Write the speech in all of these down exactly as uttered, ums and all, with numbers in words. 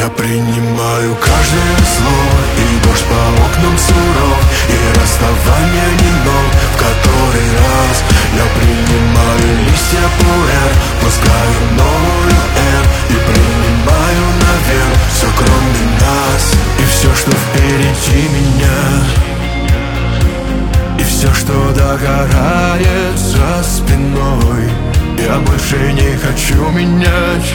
Я принимаю каждое слово, и дождь по окнам суров, и расставание немного в который раз. Я принимаю листья пуэр, пускаю новую эр, и принимаю наверх все кроме нас. И все, что впереди меня, и все, что догорает за спиной, я больше не хочу менять.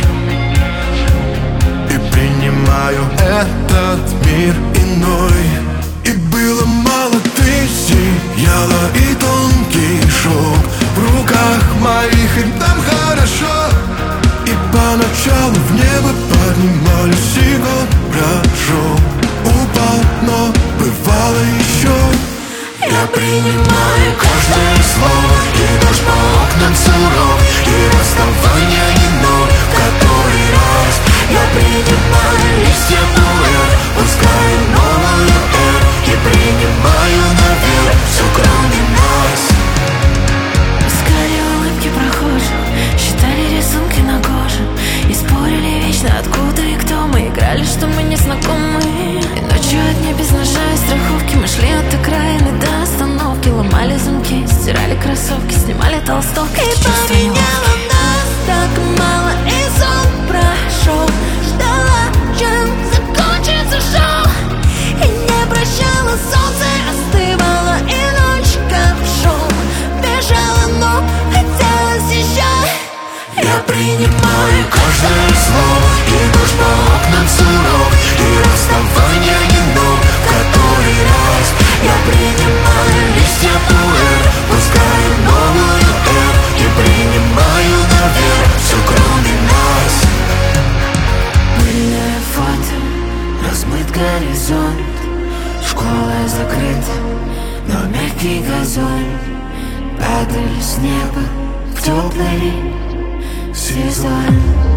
И принимаю этот мир иной. И было мало, ты сияла, и тонкий шелк в руках моих, и там хорошо. И поначалу в небо поднимались, и год прошел, упал, но бывало еще. Я принимаю каждое слово, и дождь по окнам суров, и расставание немного в который раз. Я принимаю листья пуэр, пускаю новую эр, и принимаю наверх все кроме нас. Искали улыбки прохожих, считали рисунки на коже, и спорили вечно, откуда и кто мы. Играли, что мы не знакомы, и ночью огни без ножа и страховки. Мы шли от окраины до остановки, ломали замки, стирали кроссовки, снимали толстовки. И поменяло нас так мало, и сон прошел. Ждала, чем закончится шоу, и не прощала солнце, остывало, и ночь как шел. Бежала, но хотелось еще. Я принимаю каждое слово, и дождь по окнам суров, и расставание немного в который раз. Я принимаю листья пуэр, пускаю новую эр, и принимаю наверх все кроме нас. Пыльное фото, размыт горизонт, школа закрыта, но мягкий газон. Падали с неба в теплый сезон.